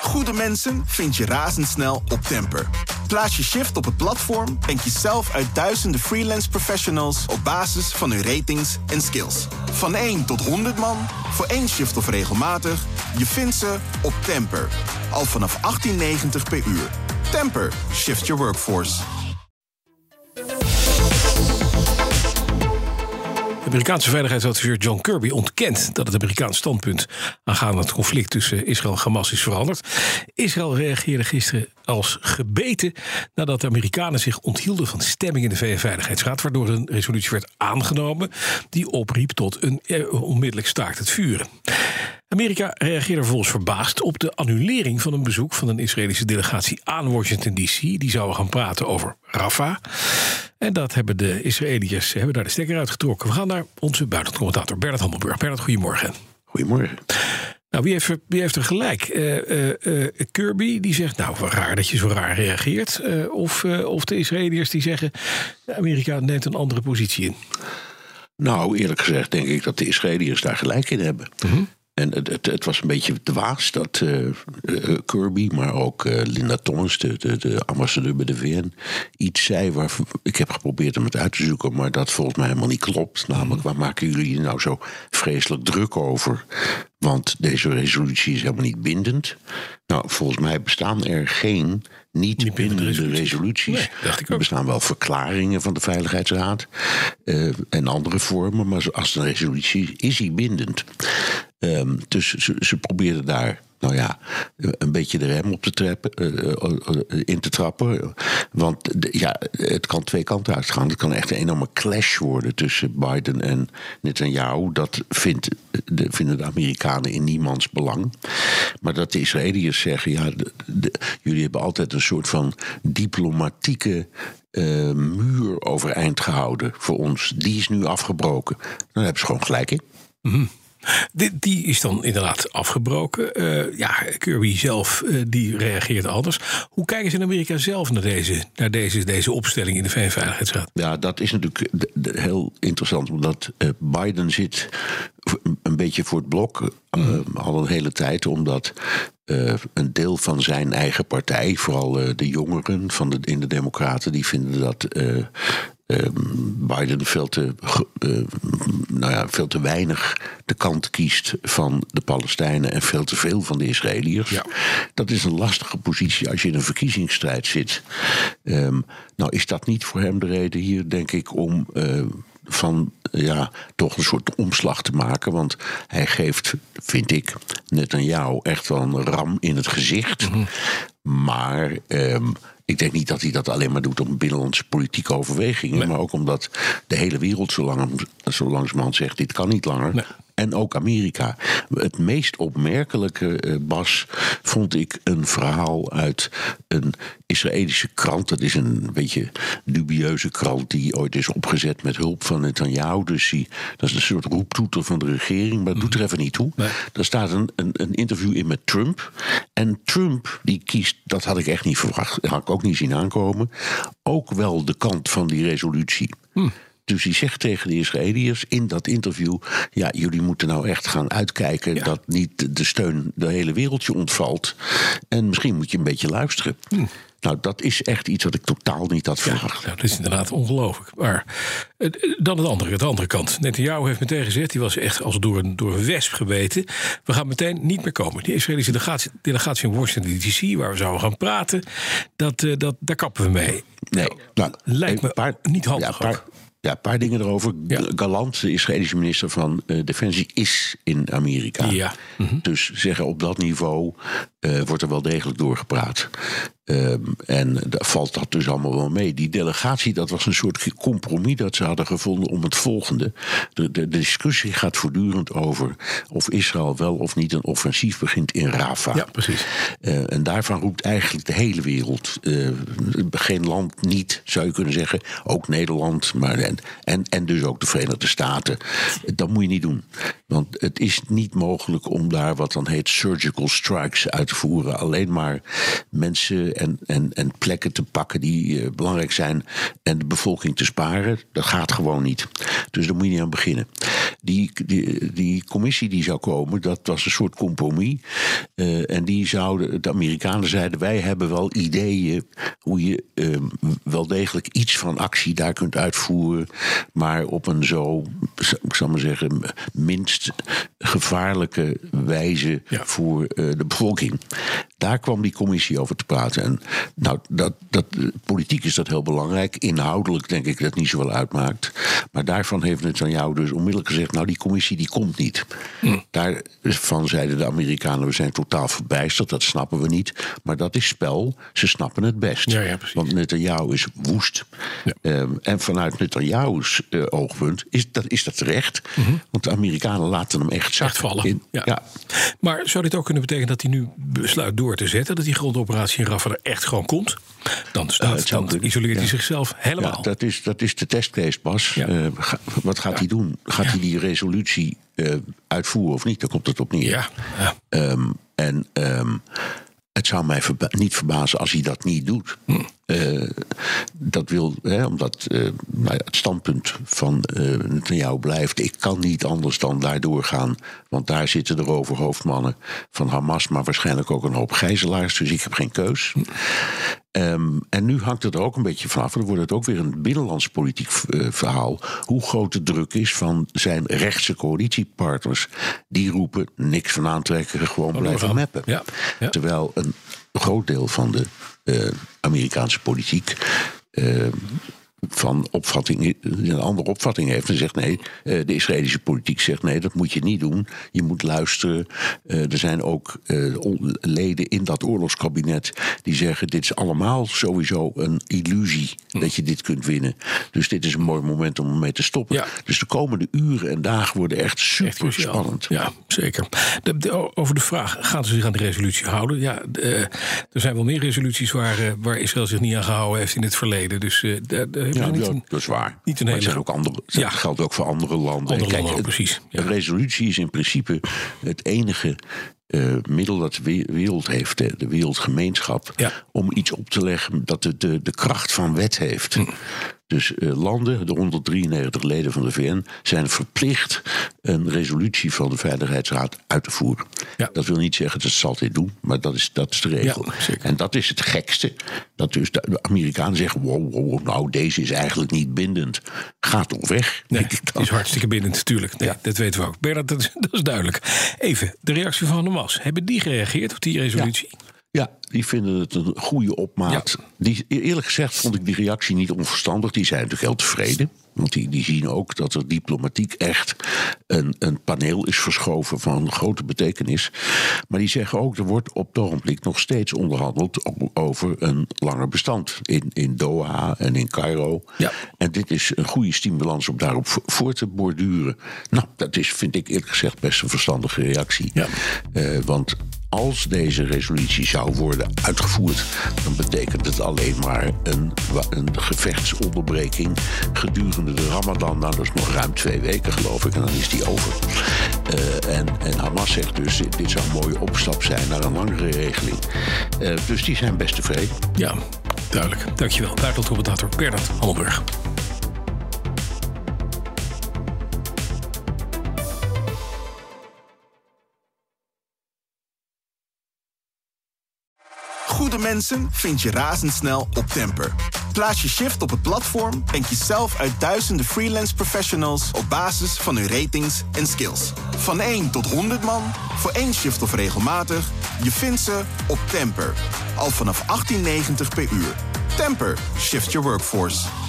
Goede mensen vind je razendsnel op Temper. Plaats je shift op het platform en kies zelf uit duizenden freelance professionals op basis van hun ratings en skills. Van 1 tot 100 man, voor 1 shift of regelmatig, je vindt ze op Temper. Al vanaf 18,90 per uur. Temper, shift your workforce. De Amerikaanse veiligheidsadviseur John Kirby ontkent dat het Amerikaans standpunt aangaande het conflict tussen Israël en Hamas is veranderd. Israël reageerde gisteren als gebeten nadat de Amerikanen zich onthielden van stemming in de VN-veiligheidsraad, waardoor een resolutie werd aangenomen die opriep tot een onmiddellijk staakt het vuren. Amerika reageerde vervolgens verbaasd op de annulering van een bezoek van een Israëlische delegatie aan Washington D.C. Die zouden gaan praten over Rafah. En dat hebben de Israëliërs daar de stekker uitgetrokken. We gaan naar onze buitenlandcommentator Bernard Hammelburg. Bernard, goedemorgen. Goedemorgen. Nou, wie heeft er gelijk? Kirby die zegt, nou, raar dat je zo raar reageert. Of de Israëliërs die zeggen, Amerika neemt een andere positie in. Nou, eerlijk gezegd denk ik dat de Israëliërs daar gelijk in hebben. Mm-hmm. En het was een beetje dwaas dat Kirby, maar ook Linda Thomas, de ambassadeur bij de VN, iets zei waar ik heb geprobeerd hem het uit te zoeken, maar dat volgens mij helemaal niet klopt. Namelijk, waar maken jullie je nou zo vreselijk druk over? Want deze resolutie is helemaal niet bindend. Nou, volgens mij bestaan er geen niet bindende resoluties. Nee, dacht ik ook. Er bestaan wel verklaringen van de Veiligheidsraad en andere vormen, maar als een resolutie is die bindend. Dus ze probeerden daar, nou ja, een beetje de rem op in te trappen. Want het kan twee kanten uitgaan. Het kan echt een enorme clash worden tussen Biden en Netanyahu. Dat vinden de Amerikanen in niemands belang. Maar dat de Israëliërs zeggen, jullie hebben altijd een soort van diplomatieke muur overeind gehouden voor ons. Die is nu afgebroken. Dan hebben ze gewoon gelijk in. Mm-hmm. Die is dan inderdaad afgebroken. Kirby zelf die reageert anders. Hoe kijken ze in Amerika zelf naar deze opstelling in de VN-veiligheidsraad? Ja, dat is natuurlijk heel interessant. Omdat Biden zit een beetje voor het blok al een hele tijd. Omdat een deel van zijn eigen partij, vooral de jongeren in de Democraten, die vinden dat Biden veel te weinig de kant kiest van de Palestijnen en veel te veel van de Israëliërs. Ja. Dat is een lastige positie als je in een verkiezingsstrijd zit. Nou is dat niet voor hem de reden hier, denk ik, om toch een soort omslag te maken. Want hij geeft, vind ik, Netanyahu echt wel een ram in het gezicht. Mm-hmm. Maar ik denk niet dat hij dat alleen maar doet om binnenlandse politieke overwegingen. Nee. Maar ook omdat de hele wereld zo langzamerhand zegt, dit kan niet langer. Nee. En ook Amerika. Het meest opmerkelijke, Bas, vond ik een verhaal uit een Israëlische krant. Dat is een beetje dubieuze krant die ooit is opgezet met hulp van Netanyahu. Dus dat is een soort roeptoeter van de regering, maar dat doet er even niet toe. Nee. Daar staat een interview in met Trump. En Trump, die kiest, dat had ik echt niet verwacht, dat had ik ook niet zien aankomen, ook wel de kant van die resolutie. Dus hij zegt tegen de Israëliërs in dat interview, ja, jullie moeten nou echt gaan uitkijken dat niet de steun de hele wereldje ontvalt. En misschien moet je een beetje luisteren. Nou, dat is echt iets wat ik totaal niet had verwacht. Ja, dat is inderdaad ongelooflijk. Maar dan de andere kant. Netanyahu heeft meteen gezegd, die was echt als door een wesp gebeten. We gaan meteen niet meer komen. Die Israëlische delegatie in Washington D.C., waar we zouden gaan praten, daar kappen we mee. Nee, lijkt me niet handig. Ja, een paar dingen erover. Ja. Gallant, de Israëlische minister van Defensie, is in Amerika. Ja. Mm-hmm. Dus zeggen op dat niveau wordt er wel degelijk doorgepraat. En daar valt dat dus allemaal wel mee. Die delegatie, dat was een soort compromis dat ze hadden gevonden om het volgende. De discussie gaat voortdurend over of Israël wel of niet een offensief begint in Rafah. Ja, precies. En daarvan roept eigenlijk de hele wereld. Geen land niet, zou je kunnen zeggen. Ook Nederland, maar en dus ook de Verenigde Staten. Dat moet je niet doen. Want het is niet mogelijk om daar wat dan heet surgical strikes uit te voeren. Alleen maar mensen en plekken te pakken die belangrijk zijn en de bevolking te sparen. Dat gaat gewoon niet. Dus daar moet je niet aan beginnen. Die commissie die zou komen, dat was een soort compromis. En de Amerikanen zeiden, wij hebben wel ideeën hoe je wel degelijk iets van actie daar kunt uitvoeren, maar op een zo, ik zal maar zeggen, minst gevaarlijke wijze voor de bevolking. Daar kwam die commissie over te praten. En nou, politiek is dat heel belangrijk. Inhoudelijk denk ik dat het niet zoveel uitmaakt. Maar daarvan heeft Netanyahu dus onmiddellijk gezegd, nou, die commissie die komt niet. Daarvan zeiden de Amerikanen, we zijn totaal verbijsterd, dat snappen we niet. Maar dat is spel, ze snappen het best. Ja, want Netanyahu is woest. Ja. En vanuit Netanyahu's oogpunt is dat terecht. Want de Amerikanen laten hem echt vallen. Ja. Maar zou dit ook kunnen betekenen dat hij nu besluit door te zetten, dat die grondoperatie in Rafah er echt gewoon komt? Dan isoleert hij zichzelf helemaal. Ja, dat is de testcase pas. Ja. Wat gaat hij doen? Gaat hij die resolutie uitvoeren of niet? Daar komt het op neer. Het zou mij niet verbazen als hij dat niet doet. Dat wil, omdat het standpunt van Netanyahu blijft, ik kan niet anders dan daar doorgaan, want daar zitten de roverhoofdmannen van Hamas, maar waarschijnlijk ook een hoop gijzelaars, dus ik heb geen keus. En nu hangt het er ook een beetje vanaf, dan wordt het ook weer een binnenlands politiek verhaal, hoe groot de druk is van zijn rechtse coalitiepartners. Die roepen, niks van aantrekken, gewoon blijven mappen. Ja. Terwijl een groot deel van de Amerikaanse politiek van opvatting, een andere opvatting heeft en zegt nee, de Israëlische politiek zegt nee, dat moet je niet doen. Je moet luisteren. Er zijn ook leden in dat oorlogskabinet die zeggen dit is allemaal sowieso een illusie dat je dit kunt winnen. Dus dit is een mooi moment om mee te stoppen. Ja. Dus de komende uren en dagen worden echt super spannend. Ja, zeker. Over de vraag, gaan ze zich aan de resolutie houden? Ja, er zijn wel meer resoluties waar Israël zich niet aan gehouden heeft in het verleden. Dus dat is waar. Niet maar het zijn ook andere, dat geldt ook voor andere landen. Kijk, precies. Ja. Een resolutie is in principe het enige middel dat de wereld heeft, de wereldgemeenschap, om iets op te leggen dat de kracht van wet heeft. Dus landen, de 193 leden van de VN, zijn verplicht een resolutie van de Veiligheidsraad uit te voeren. Ja. Dat wil niet zeggen dat ze het altijd doen, maar dat is de regel. Ja, en dat is het gekste. Dat dus de Amerikanen zeggen, wow, nou deze is eigenlijk niet bindend. Ga toch weg. Nee, het is hartstikke bindend natuurlijk. Nee, dat weten we ook. Bernard, dat is duidelijk. Even, de reactie van Hamas. Hebben die gereageerd op die resolutie? Ja, die vinden het een goede opmaat. Ja. Eerlijk gezegd vond ik die reactie niet onverstandig. Die zijn natuurlijk heel tevreden. Want die zien ook dat er diplomatiek echt een paneel is verschoven van grote betekenis. Maar die zeggen ook, er wordt op het ogenblik nog steeds onderhandeld over een langer bestand. In Doha en in Cairo. Ja. En dit is een goede stimulans om daarop voor te borduren. Nou, dat is, vind ik eerlijk gezegd, best een verstandige reactie. Ja. Want als deze resolutie zou worden uitgevoerd, dan betekent het alleen maar een gevechtsonderbreking gedurende de Ramadan. Nou, dat is nog ruim 2 weken, geloof ik, en dan is die over. En Hamas zegt dus, dit zou een mooie opstap zijn naar een langere regeling. Dus die zijn best tevreden. Ja, duidelijk. Dankjewel. Buitenlandcommentator Bernard Hammelburg. Goede mensen vind je razendsnel op Temper. Plaats je shift op het platform en kies zelf uit duizenden freelance professionals op basis van hun ratings en skills. Van 1 tot 100 man, voor 1 shift of regelmatig, je vindt ze op Temper. Al vanaf $18,90 per uur. Temper, shift your workforce.